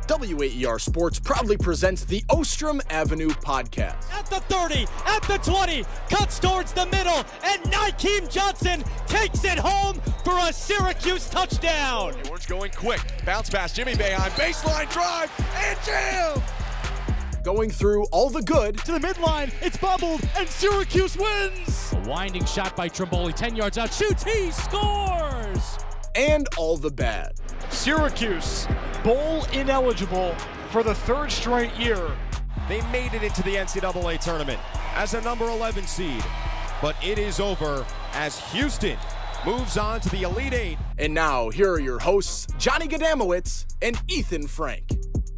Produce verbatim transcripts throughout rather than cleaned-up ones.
W A E R Sports proudly presents the Ostrom Avenue Podcast. At the thirty, at the twenty, cuts towards the middle, and Nykeem Johnson takes it home for a Syracuse touchdown. The Orange going quick, bounce pass, Jimmy Boeheim, baseline drive, and jam! Going through all the good. To the midline, it's bubbled, and Syracuse wins! A winding shot by Trimboli, ten yards out, shoots, he scores! And all the bad. Syracuse, bowl ineligible for the third straight year. They made it into the N C double A tournament as a number eleven seed, but it is over as Houston moves on to the Elite Eight. And now, here are your hosts, Johnny Gadamowitz and Ethan Frank.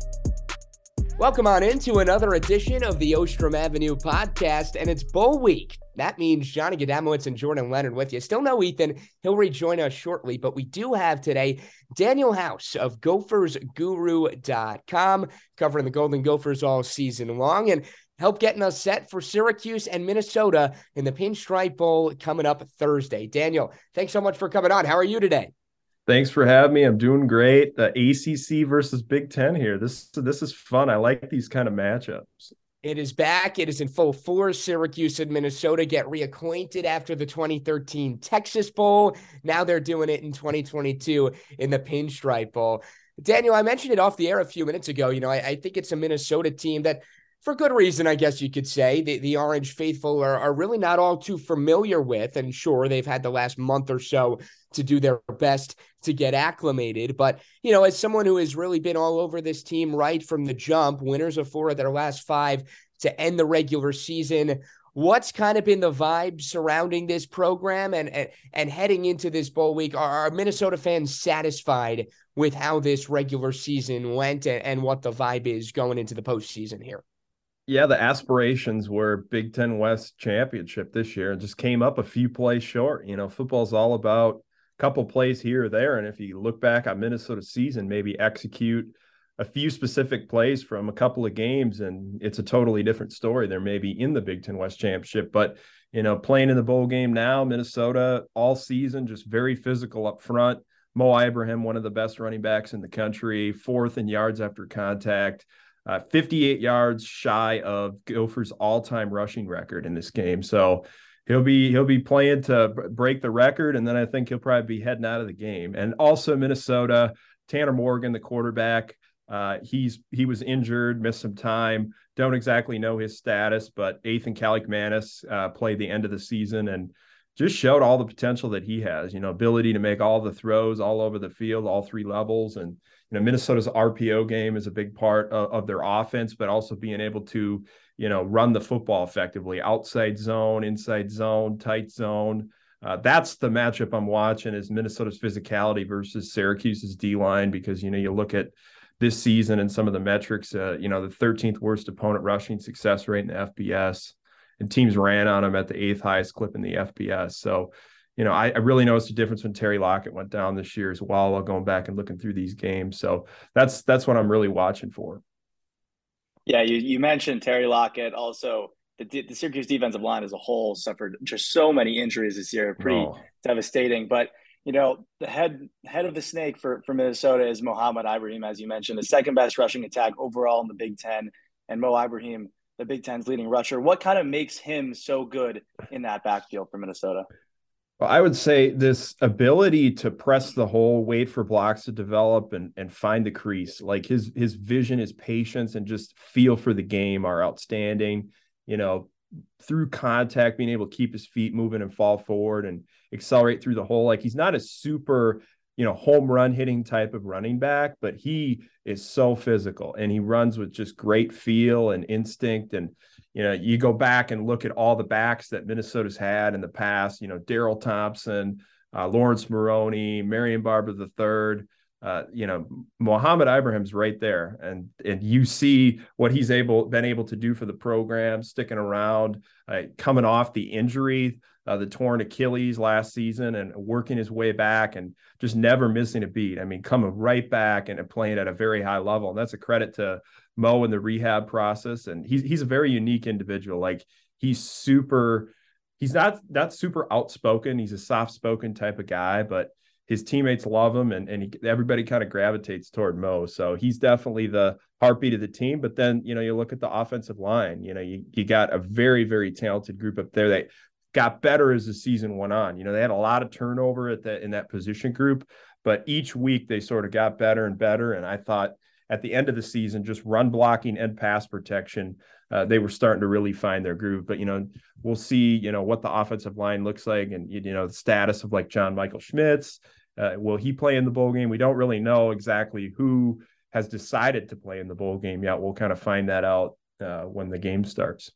Welcome on into another edition of the Ostrom Avenue Podcast, and it's Bowl Week. That means Johnny Gadamowitz and Jordan Leonard with you. Still no Ethan. He'll rejoin us shortly, but we do have today Daniel House of Gophers Guru dot com covering the Golden Gophers all season long and help getting us set for Syracuse and Minnesota in the Pinstripe Bowl coming up Thursday. Daniel, thanks so much for coming on. How are you today? Thanks for having me. I'm doing great. The A C C versus Big Ten here. This, this is fun. I like these kind of matchups. It is back. It is in full force. Syracuse and Minnesota get reacquainted after the twenty thirteen Texas Bowl. Now they're doing it in twenty twenty-two in the Pinstripe Bowl. Daniel, I mentioned it off the air a few minutes ago. You know, I, I think it's a Minnesota team that, for good reason, I guess you could say, the, the Orange faithful are, are really not all too familiar with. And sure, they've had the last month or so to do their best to get acclimated. But, you know, as someone who has really been all over this team right from the jump, winners of four of their last five to end the regular season, what's kind of been the vibe surrounding this program and, and, and heading into this bowl week? Are, are Minnesota fans satisfied with how this regular season went and, and what the vibe is going into the postseason here? Yeah, the aspirations were Big Ten West championship this year and just came up a few plays short. You know, football's all about a couple plays here or there. And if you look back on Minnesota's season, maybe execute a few specific plays from a couple of games, and it's a totally different story. They're maybe in the Big Ten West championship, but, you know, playing in the bowl game now, Minnesota all season, just very physical up front. Mo Ibrahim, one of the best running backs in the country, fourth in yards after contact. Uh, fifty-eight yards shy of Gophers' all-time rushing record in this game. So he'll be he'll be playing to break the record, and then I think he'll probably be heading out of the game. And also Minnesota, Tanner Morgan, the quarterback, uh, he's he was injured, missed some time. Don't exactly know his status, but Ethan Kaliakmanis uh, played the end of the season and just showed all the potential that he has. You know, ability to make all the throws all over the field, all three levels, and you know, Minnesota's R P O game is a big part of, of their offense, but also being able to, you know, run the football effectively, outside zone, inside zone, tight zone. Uh, that's the matchup I'm watching is Minnesota's physicality versus Syracuse's D-line, because, you know, you look at this season and some of the metrics, uh, you know, the thirteenth worst opponent rushing success rate in the F B S, and teams ran on them at the eighth highest clip in the F B S. So, you know, I, I really noticed the difference when Terry Lockett went down this year as well, while going back and looking through these games. So that's that's what I'm really watching for. Yeah, you, you mentioned Terry Lockett. Also, the, the Syracuse defensive line as a whole suffered just so many injuries this year, pretty oh. devastating. But, you know, the head head of the snake for, for Minnesota is Mohamed Ibrahim, as you mentioned, the second best rushing attack overall in the Big Ten. And Mo Ibrahim, the Big Ten's leading rusher. What kind of makes him so good in that backfield for Minnesota? Well, I would say this ability to press the hole, wait for blocks to develop, and and find the crease. Like his his vision, his patience, and just feel for the game are outstanding. You know, through contact, being able to keep his feet moving and fall forward and accelerate through the hole. Like he's not a super, you know, home run hitting type of running back, but he is so physical and he runs with just great feel and instinct. And, you know, you go back and look at all the backs that Minnesota's had in the past, you know, Daryl Thompson, uh, Lawrence Maroney, Marion Barber the third, uh, you know, Mohamed Ibrahim's right there. And, and you see what he's able, been able to do for the program, sticking around, uh, coming off the injury, Uh, the torn Achilles last season, and working his way back and just never missing a beat. I mean, coming right back and playing at a very high level. And that's a credit to Mo and the rehab process. And he's, he's a very unique individual. Like he's super, he's not, not super outspoken. He's a soft spoken type of guy, but his teammates love him, and, and he, everybody kind of gravitates toward Mo. So he's definitely the heartbeat of the team. But then, you know, you look at the offensive line, you know, you, you got a very, very talented group up there that got better as the season went on. You know, they had a lot of turnover at that in that position group, but each week they sort of got better and better. And I thought at the end of the season, just run blocking and pass protection, uh, they were starting to really find their groove. But, you know, we'll see, you know, what the offensive line looks like, and, you know, the status of like John Michael Schmitz. Uh, will he play in the bowl game? We don't really know exactly who has decided to play in the bowl game yet. We'll kind of find that out uh, when the game starts.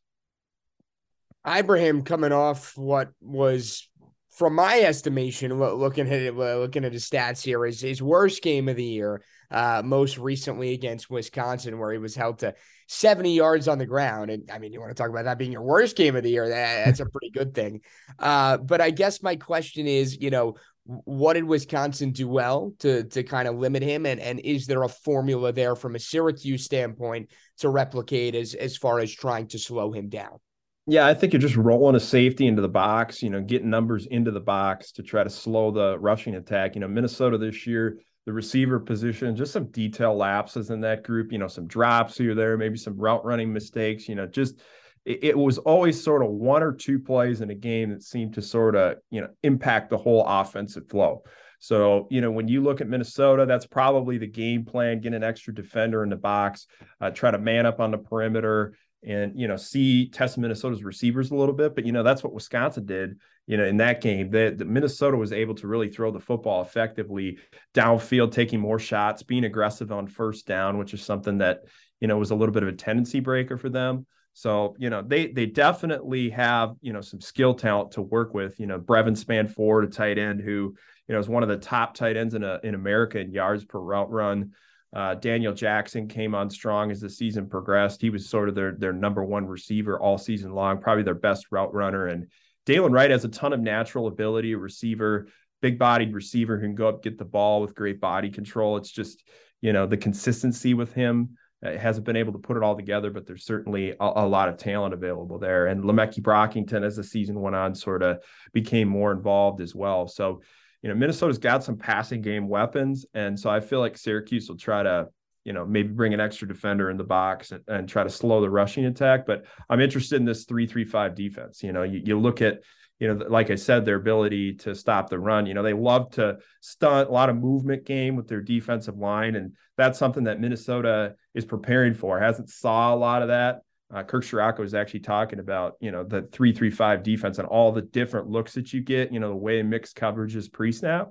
Ibrahim coming off what was, from my estimation, looking at it, looking at his stats here, is his worst game of the year, uh, most recently against Wisconsin, where he was held to seventy yards on the ground. And I mean, you want to talk about that being your worst game of the year, that, that's a pretty good thing. Uh, but I guess my question is, you know, what did Wisconsin do well to to kind of limit him? And, and is there a formula there from a Syracuse standpoint to replicate as, as far as trying to slow him down? Yeah, I think you're just rolling a safety into the box, you know, getting numbers into the box to try to slow the rushing attack. You know, Minnesota this year, the receiver position, just some detail lapses in that group, you know, some drops here or there, maybe some route running mistakes, you know, just it, it was always sort of one or two plays in a game that seemed to sort of, you know, impact the whole offensive flow. So, you know, when you look at Minnesota, that's probably the game plan, get an extra defender in the box, uh, try to man up on the perimeter, and, you know, see, test Minnesota's receivers a little bit. But, you know, that's what Wisconsin did, you know, in that game. That Minnesota was able to really throw the football effectively downfield, taking more shots, being aggressive on first down, which is something that, you know, was a little bit of a tendency breaker for them. So, you know, they they definitely have, you know, some skill talent to work with. You know, Brevin Spanford, a tight end who, you know, is one of the top tight ends in a, in America in yards per route run. Uh, Daniel Jackson came on strong as the season progressed. He was sort of their their number one receiver all season long, probably their best route runner. And Dalen Wright has a ton of natural ability, a receiver, big-bodied receiver who can go up, get the ball with great body control. It's just, you know, the consistency with him. Uh, hasn't been able to put it all together, but there's certainly a, a lot of talent available there. And Le'Meke Brockington, as the season went on, sort of became more involved as well. So, you know, Minnesota's got some passing game weapons. And so I feel like Syracuse will try to, you know, maybe bring an extra defender in the box and, and try to slow the rushing attack. But I'm interested in this three three five defense. You know, you, you look at, you know, like I said, their ability to stop the run. You know, they love to stunt, a lot of movement game with their defensive line. And that's something that Minnesota is preparing for. Hasn't saw a lot of that. Uh, Kirk Ciarrocca was actually talking about, you know, the three three five defense and all the different looks that you get, you know, the way mixed coverage is pre-snap.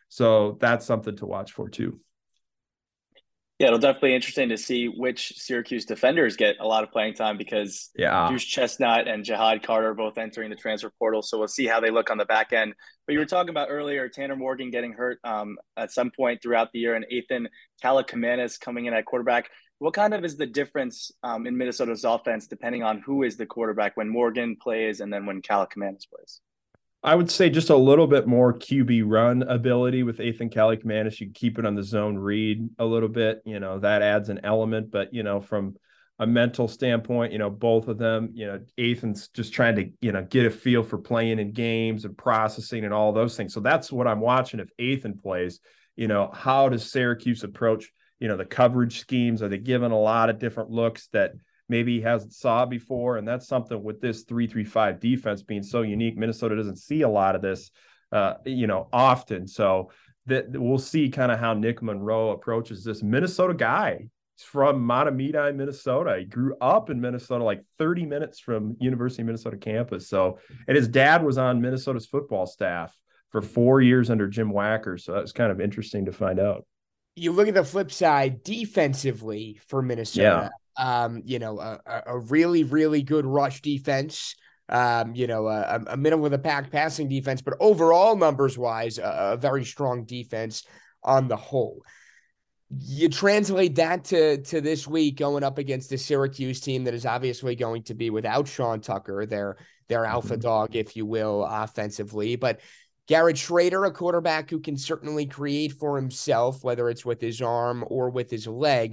So that's something to watch for too. Yeah, it'll definitely be interesting to see which Syracuse defenders get a lot of playing time, because yeah. Deuce Chestnut and Jihad Carter are both entering the transfer portal. So we'll see how they look on the back end. But you were talking about earlier, Tanner Morgan getting hurt um, at some point throughout the year, and Ethan Kaliakmanis coming in at quarterback. What kind of is the difference um, in Minnesota's offense depending on who is the quarterback when Morgan plays and then when Kaliakmanis plays? I would say just a little bit more Q B run ability with Ethan Kaliakmanis. You can keep it on the zone read a little bit. You know, that adds an element. But, you know, from a mental standpoint, you know, both of them, you know, Ethan's just trying to, you know, get a feel for playing in games and processing and all those things. So that's what I'm watching. If Ethan plays, you know, how does Syracuse approach, you know, the coverage schemes? Are they given a lot of different looks that maybe he hasn't saw before? And that's something with this three three five defense being so unique. Minnesota doesn't see a lot of this, uh, you know, often. So that we'll see kind of how Nick Monroe approaches this Minnesota guy. He's from Mahtomedi, Minnesota. He grew up in Minnesota, like thirty minutes from University of Minnesota campus. So, and his dad was on Minnesota's football staff for four years under Jim Wacker. So that's kind of interesting to find out. You look at the flip side defensively for Minnesota. Yeah. Um, you know, a, a really, really good rush defense, um, you know, a, a middle of the pack passing defense, but overall numbers wise, a, a very strong defense on the whole. You translate that to, to this week going up against the Syracuse team that is obviously going to be without Sean Tucker, their, their alpha dog, if you will, offensively, but Garrett Schrader, a quarterback who can certainly create for himself, whether it's with his arm or with his legs.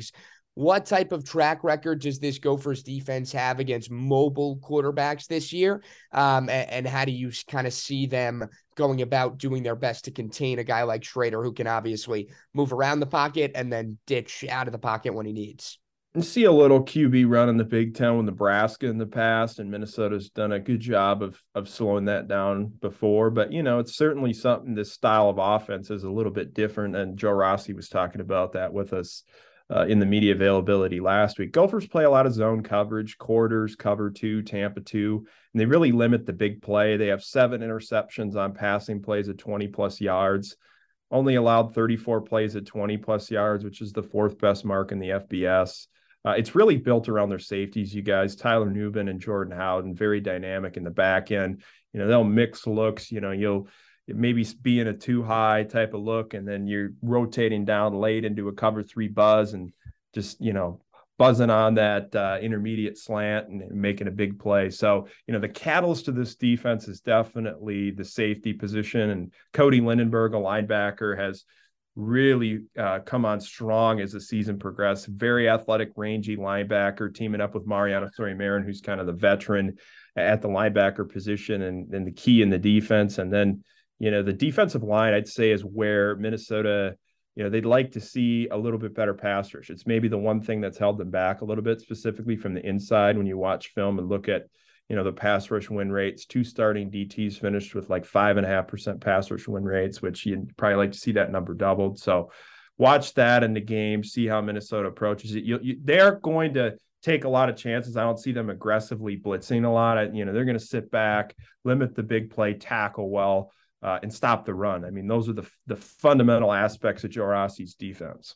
What type of track record does this Gophers defense have against mobile quarterbacks this year? Um, and, and how do you kind of see them going about doing their best to contain a guy like Schrader, who can obviously move around the pocket and then ditch out of the pocket when he needs? And see a little Q B run in the Big Ten with Nebraska in the past, and Minnesota's done a good job of of slowing that down before. But, you know, it's certainly something, this style of offense is a little bit different, and Joe Rossi was talking about that with us uh, in the media availability last week. Gophers play a lot of zone coverage, quarters, cover two, Tampa two, and they really limit the big play. They have seven interceptions on passing plays at twenty-plus yards. Only allowed thirty-four plays at twenty-plus yards, which is the fourth best mark in the F B S. Uh, it's really built around their safeties, you guys. Tyler Nubin and Jordan Howden, very dynamic in the back end. You know, they'll mix looks. You know, you'll maybe be in a too high type of look, and then you're rotating down late into a cover three buzz and just, you know, buzzing on that uh, intermediate slant and, and making a big play. So, you know, the catalyst to this defense is definitely the safety position. And Cody Lindenberg, a linebacker, has really uh, come on strong as the season progressed. Very athletic, rangy linebacker, teaming up with Mariano Sori-Marin, who's kind of the veteran at the linebacker position and, and the key in the defense. And then, you know, the defensive line, I'd say, is where Minnesota, you know, they'd like to see a little bit better pass rush. It's maybe the one thing that's held them back a little bit, specifically from the inside. When you watch film and look at, you know, the pass rush win rates, two starting D Ts finished with like five and a half percent pass rush win rates, which you'd probably like to see that number doubled. So watch that in the game, see how Minnesota approaches it. You, you, they're going to take a lot of chances. I don't see them aggressively blitzing a lot. I, you know, they're going to sit back, limit the big play, tackle well, uh, and stop the run. I mean, those are the the fundamental aspects of Joe Rossi's defense.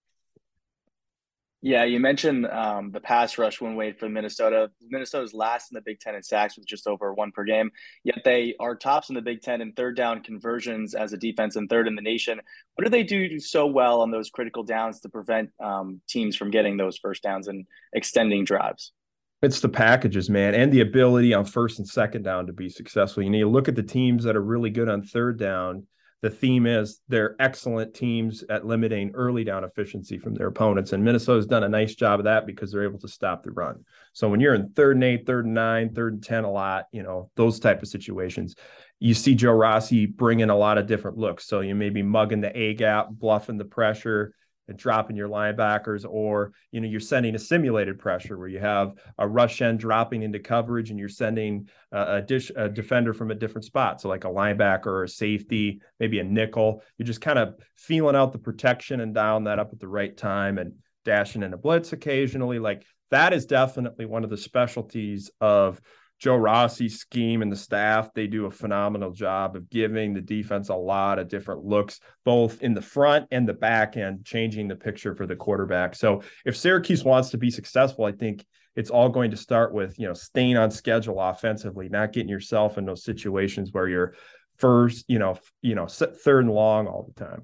Yeah, you mentioned um, the pass rush win rate for Minnesota. Minnesota's last in the Big Ten in sacks with just over one per game, yet they are tops in the Big Ten in third down conversions as a defense and third in the nation. What do they do so well on those critical downs to prevent um, teams from getting those first downs and extending drives? It's the packages, man, and the ability on first and second down to be successful. You need to look at the teams that are really good on third down. The theme is they're excellent teams at limiting early down efficiency from their opponents. And Minnesota's done a nice job of that because they're able to stop the run. So when you're in third and eight, third and nine, third and ten a lot, you know, those type of situations, you see Joe Rossi bring in a lot of different looks. So you may be mugging the A gap, bluffing the pressure, and dropping your linebackers, or, you know, you're sending a simulated pressure where you have a rush end dropping into coverage and you're sending a, a, dish, a defender from a different spot. So like a linebacker or a safety, maybe a nickel. You're just kind of feeling out the protection and dialing that up at the right time and dashing in a blitz occasionally. Like that is definitely one of the specialties of Joe Rossi's scheme and the staff. They do a phenomenal job of giving the defense a lot of different looks, both in the front and the back end, changing the picture for the quarterback. So if Syracuse wants to be successful, I think it's all going to start with, you know, staying on schedule offensively, not getting yourself in those situations where you're first, you know, you know, third and long all the time.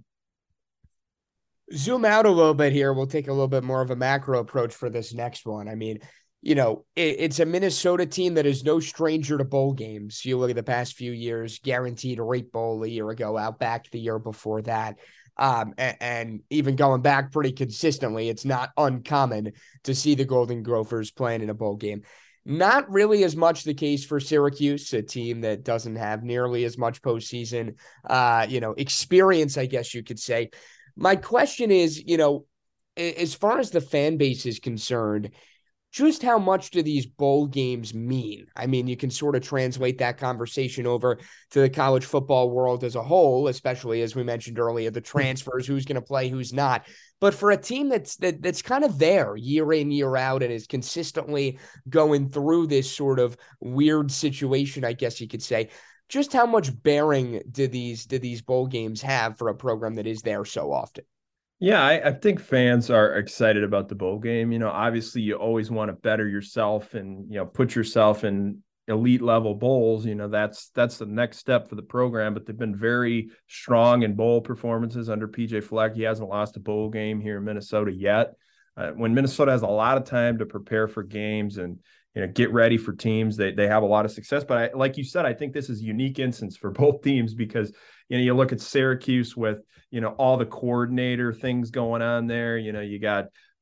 Zoom out a little bit here. We'll take a little bit more of a macro approach for this next one. I mean, you know, it, it's a Minnesota team that is no stranger to bowl games. You look at the past few years, guaranteed a rate bowl a year ago, Outback the year before that. Um, and, and even going back pretty consistently, it's not uncommon to see the Golden Gophers playing in a bowl game. Not really as much the case for Syracuse, a team that doesn't have nearly as much postseason, uh, you know, experience, I guess you could say. My question is, you know, as far as the fan base is concerned, just how much do these bowl games mean? I mean, you can sort of translate that conversation over to the college football world as a whole, especially as we mentioned earlier, the transfers, who's going to play, who's not. But for a team that's that, that's kind of there year in, year out, and is consistently going through this sort of weird situation, I guess you could say, just how much bearing do these do these bowl games have for a program that is there so often? Yeah, I, I think fans are excited about the bowl game. You know, obviously you always want to better yourself and, you know, put yourself in elite level bowls. You know, that's that's the next step for the program, but they've been very strong in bowl performances under P J Fleck. He hasn't lost a bowl game here in Minnesota yet. Uh, when Minnesota has a lot of time to prepare for games and, you know, get ready for teams, they they have a lot of success. But I, like you said, I think this is a unique instance for both teams because, you know, you look at Syracuse with, you know, all the coordinator things going on there. You know, you got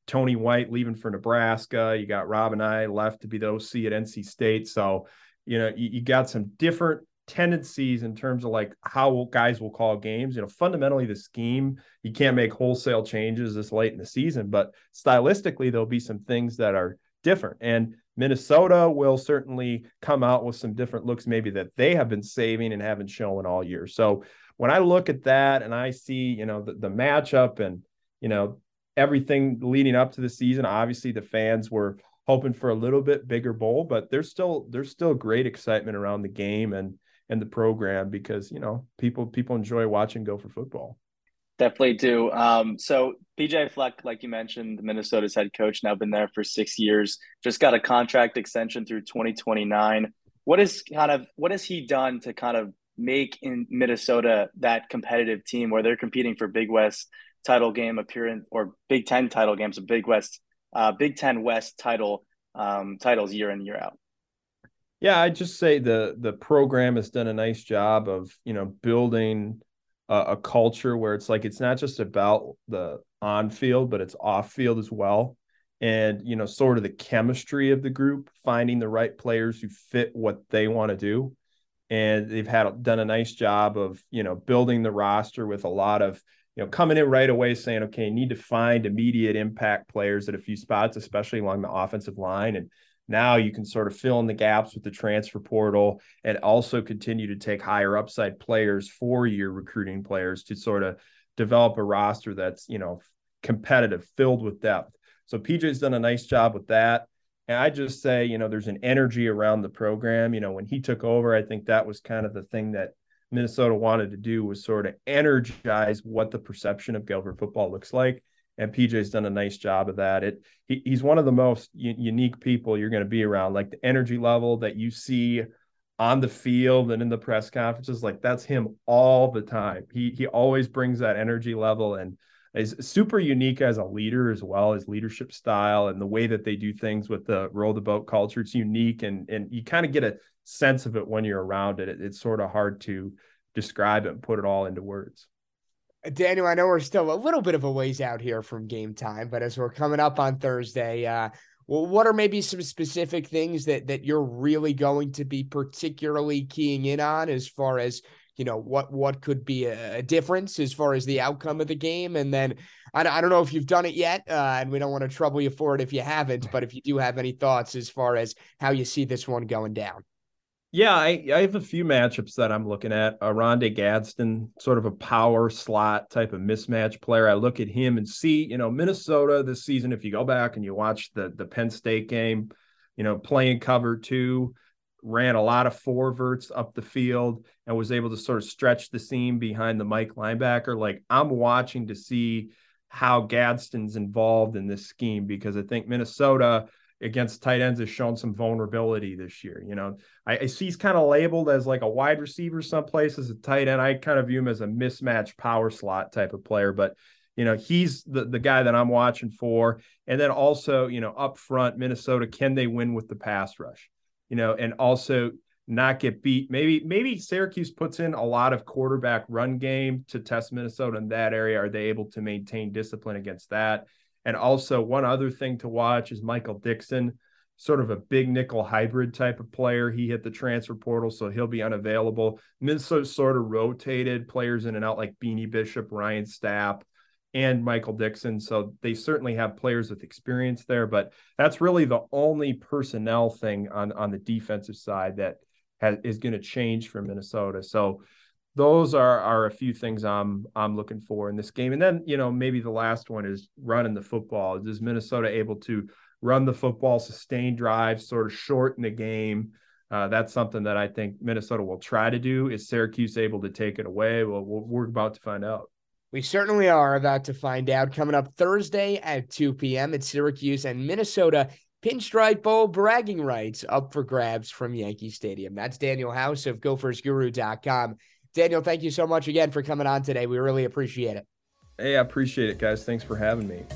Tony White leaving for Nebraska. You got Rob and I left to be the O C at N C State. So, you know, you, you got some different tendencies in terms of like how guys will call games. You know, fundamentally the scheme, you can't make wholesale changes this late in the season, but stylistically there'll be some things that are different. And Minnesota will certainly come out with some different looks maybe that they have been saving and haven't shown all year. So when I look at that and I see, you know, the, the matchup and, you know, everything leading up to the season, obviously the fans were hoping for a little bit bigger bowl, but there's still there's still great excitement around the game and and the program because, you know, people people enjoy watching Gopher football. Definitely do. Um, so P J Fleck, like you mentioned, Minnesota's head coach, now been there for six years, just got a contract extension through twenty twenty-nine. What is kind of what has he done to kind of make in Minnesota that competitive team where they're competing for Big West title game appearance or Big Ten title games of Big West, uh, Big Ten West title um, titles year in, year out? Yeah, I'd just say the the program has done a nice job of, you know, building a, a culture where it's like it's not just about the on field, but it's off field as well. And, you know, sort of the chemistry of the group, finding the right players who fit what they want to do. And they've had done a nice job of, you know, building the roster with a lot of, you know, coming in right away saying, okay, you need to find immediate impact players at a few spots, especially along the offensive line. And now you can sort of fill in the gaps with the transfer portal and also continue to take higher upside players for your recruiting players to sort of develop a roster that's, you know, competitive, filled with depth. So P J's done a nice job with that. And I just say, you know, there's an energy around the program. You know, when he took over, I think that was kind of the thing that Minnesota wanted to do, was sort of energize what the perception of Gopher football looks like. And P J's done a nice job of that. It he, he's one of the most u- unique people you're going to be around. Like the energy level that you see on the field and in the press conferences, like that's him all the time. He he always brings that energy level and is super unique as a leader as well, as leadership style and the way that they do things with the roll the boat culture. It's unique, and and you kind of get a sense of it when you're around it. it. It's sort of hard to describe it and put it all into words. Daniel, I know we're still a little bit of a ways out here from game time, but as we're coming up on Thursday, uh, well, what are maybe some specific things that that you're really going to be particularly keying in on as far as, you know, what what could be a, a difference as far as the outcome of the game? And then I, I don't know if you've done it yet, uh, and we don't want to trouble you for it if you haven't, but if you do have any thoughts as far as how you see this one going down. Yeah, I, I have a few matchups that I'm looking at. Uh, Rondé Gadsden, sort of a power slot type of mismatch player. I look at him and see, you know, Minnesota this season, if you go back and you watch the, the Penn State game, you know, playing cover two, ran a lot of forwards up the field and was able to sort of stretch the seam behind the Mike linebacker. Like, I'm watching to see how Gadsden's involved in this scheme, because I think Minnesota against tight ends has shown some vulnerability this year. You know, I, I see he's kind of labeled as like a wide receiver some places, a tight end. I kind of view him as a mismatch power slot type of player, but you know, he's the, the guy that I'm watching for. And then also, you know, up front, Minnesota, can they win with the pass rush? You know, and also not get beat. Maybe, maybe Syracuse puts in a lot of quarterback run game to test Minnesota in that area. Are they able to maintain discipline against that? And also one other thing to watch is Michael Dixon, sort of a big nickel hybrid type of player. He hit the transfer portal, so he'll be unavailable. Minnesota sort of rotated players in and out like Beanie Bishop, Ryan Stapp, and Michael Dixon. So they certainly have players with experience there, but that's really the only personnel thing on, on the defensive side that has, is going to change for Minnesota. So those are, are a few things I'm I'm looking for in this game. And then, you know, maybe the last one is running the football. Is Minnesota able to run the football, sustain drives, sort of shorten the game? Uh, that's something that I think Minnesota will try to do. Is Syracuse able to take it away? Well, we're about to find out. We certainly are about to find out. Coming up Thursday at two p.m. at Syracuse and Minnesota Pinstripe Bowl bragging rights up for grabs from Yankee Stadium. That's Daniel House of Gophers Guru dot com. Daniel, thank you so much again for coming on today. We really appreciate it. Hey, I appreciate it, guys. Thanks for having me.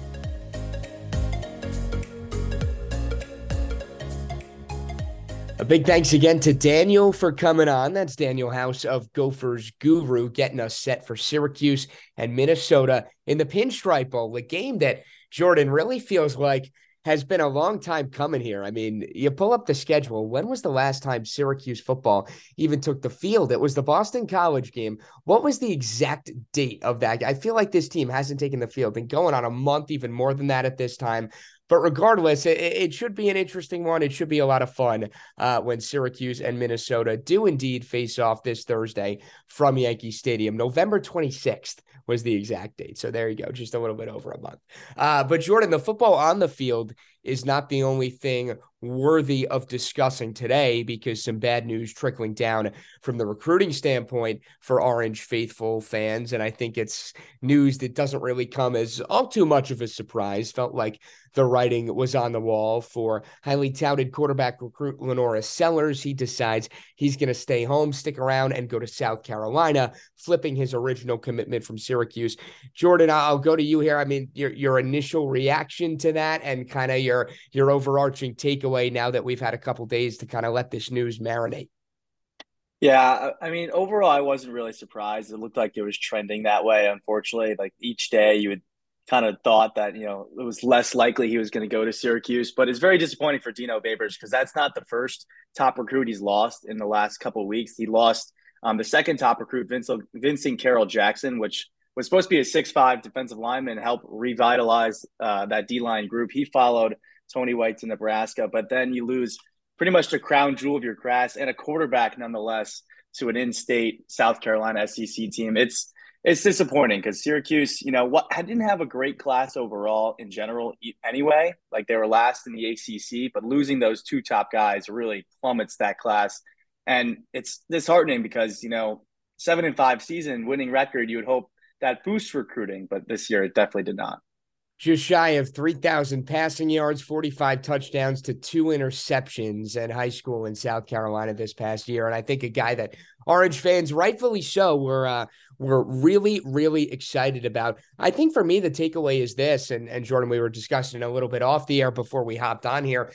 A big thanks again to Daniel for coming on. That's Daniel House of Gophers Guru, getting us set for Syracuse and Minnesota in the Pinstripe Bowl, a game that Jordan, really feels like has been a long time coming here. I mean, you pull up the schedule. When was the last time Syracuse football even took the field? It was the Boston College game. What was the exact date of that? I feel like this team hasn't taken the field and going on a month, even more than that at this time. But regardless, it, it should be an interesting one. It should be a lot of fun uh, when Syracuse and Minnesota do indeed face off this Thursday from Yankee Stadium. November twenty-sixth was the exact date. So there you go, just a little bit over a month. Uh, but Jordan, the football on the field is not the only thing worthy of discussing today, because some bad news trickling down from the recruiting standpoint for Orange faithful fans. And I think it's news that doesn't really come as all too much of a surprise. Felt like the writing was on the wall for highly touted quarterback recruit LaNorris Sellers. He decides he's going to stay home, stick around, and go to South Carolina, flipping his original commitment from Syracuse. Jordan, I'll go to you here. I mean, your your initial reaction to that and kind of your your overarching takeaway now that we've had a couple days to kind of let this news marinate. Yeah, I mean, overall, I wasn't really surprised. It looked like it was trending that way, unfortunately. Like each day you would kind of thought that, you know, it was less likely he was going to go to Syracuse. But it's very disappointing for Dino Babers because that's not the first top recruit he's lost in the last couple of weeks. He lost um, the second top recruit, Vincent, Vincent Carroll Jackson, which was supposed to be a six five defensive lineman, help revitalize uh, that D-line group. He followed Tony White to Nebraska, but then you lose pretty much the crown jewel of your class and a quarterback nonetheless to an in-state South Carolina S E C team. It's It's disappointing because Syracuse, you know, what I didn't have a great class overall in general anyway. Like they were last in the A C C, but losing those two top guys really plummets that class. And it's disheartening because, you know, seven and five season winning record, you would hope that boosts recruiting, but this year it definitely did not. Just shy of three thousand passing yards, forty-five touchdowns to two interceptions at high school in South Carolina this past year. And I think a guy that Orange fans, rightfully so, were uh, were really, really excited about. I think for me, the takeaway is this, and, and Jordan, we were discussing a little bit off the air before we hopped on here.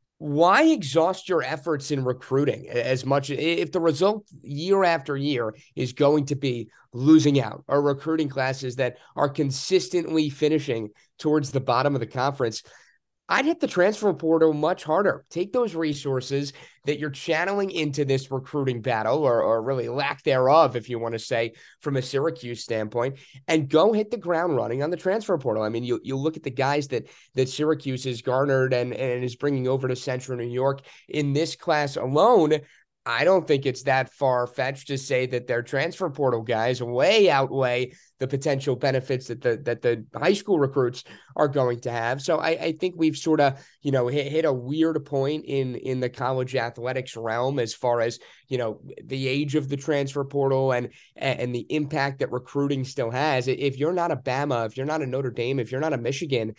Why exhaust your efforts in recruiting as much if the result year after year is going to be losing out or recruiting classes that are consistently finishing towards the bottom of the conference? I'd hit the transfer portal much harder. Take those resources that you're channeling into this recruiting battle, or, or really lack thereof, if you want to say, from a Syracuse standpoint, and go hit the ground running on the transfer portal. I mean, you you look at the guys that that Syracuse has garnered and, and is bringing over to Central New York in this class alone. I don't think it's that far-fetched to say that their transfer portal guys way outweigh the potential benefits that the that the high school recruits are going to have. So I, I think we've sort of, you know, hit, hit a weird point in in the college athletics realm as far as, you know, the age of the transfer portal and and the impact that recruiting still has. If you're not a Bama, if you're not a Notre Dame, if you're not a Michigan,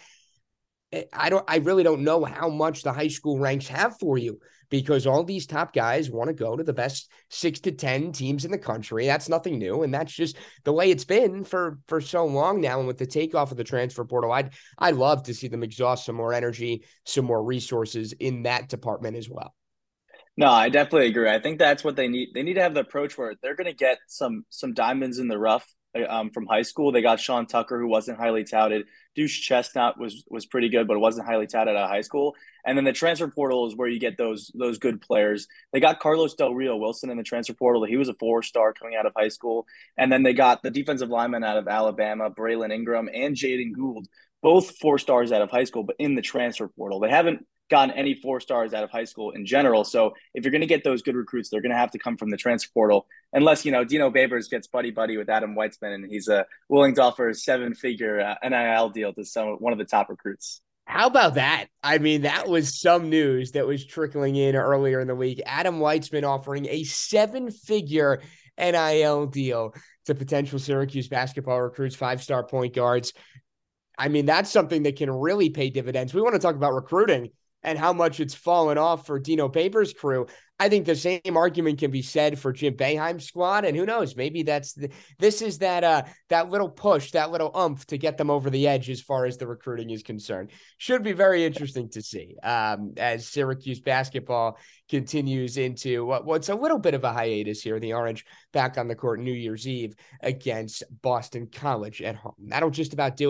I don't I really don't know how much the high school ranks have for you, because all these top guys want to go to the best six to ten teams in the country. That's nothing new. And that's just the way it's been for, for so long now. And with the takeoff of the transfer portal, I'd, I'd love to see them exhaust some more energy, some more resources in that department as well. No, I definitely agree. I think that's what they need. They need to have the approach where they're going to get some, some diamonds in the rough um, from high school. They got Sean Tucker, who wasn't highly touted. Deuce Chestnut was was pretty good, but it wasn't highly touted out of high school. And then the transfer portal is where you get those those good players. They got Carlos Del Rio Wilson in the transfer portal. He was a four-star coming out of high school. And then they got the defensive lineman out of Alabama, Braylon Ingram, and Jaden Gould, both four stars out of high school, but in the transfer portal. They haven't gotten any four stars out of high school in general. So if you're going to get those good recruits, they're going to have to come from the transfer portal. Unless, you know, Dino Babers gets buddy-buddy with Adam Weitzman and he's uh, willing to offer a seven-figure uh, N I L deal to some one of the top recruits. How about that? I mean, that was some news that was trickling in earlier in the week. Adam Weitzman offering a seven-figure N I L deal to potential Syracuse basketball recruits, five-star point guards. I mean, that's something that can really pay dividends. We want to talk about recruiting and how much it's fallen off for Dino Babers' crew. I think the same argument can be said for Jim Boeheim's squad, and who knows, maybe that's the, this is that uh that little push, that little oomph to get them over the edge as far as the recruiting is concerned. Should be very interesting to see um, as Syracuse basketball continues into what, what's a little bit of a hiatus here. The Orange back on the court New Year's Eve against Boston College at home. That'll just about do it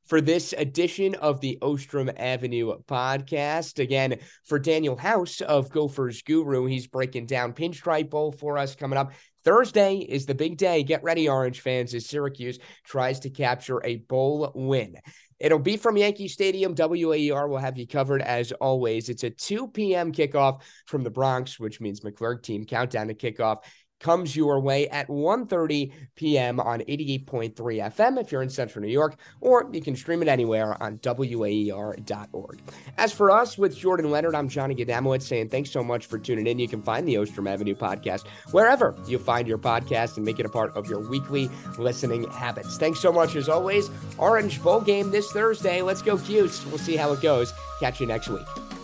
for this edition of the Ostrom Avenue podcast. Again, for Daniel House of Gophers Guru, he's breaking down Pinstripe Bowl for us coming up. Thursday is the big day. Get ready, Orange fans, as Syracuse tries to capture a bowl win. It'll be from Yankee Stadium. W A E R will have you covered as always. It's a two p.m. kickoff from the Bronx, which means McClurg Team Countdown to Kickoff comes your way at one thirty p.m. on eighty-eight point three F M if you're in Central New York, or you can stream it anywhere on W A E R dot org. As for us, with Jordan Leonard, I'm Johnny Gadamowicz saying thanks so much for tuning in. You can find the Ostrom Avenue podcast wherever you find your podcast and make it a part of your weekly listening habits. Thanks so much as always. Orange Bowl game this Thursday. Let's go Cuse. We'll see how it goes. Catch you next week.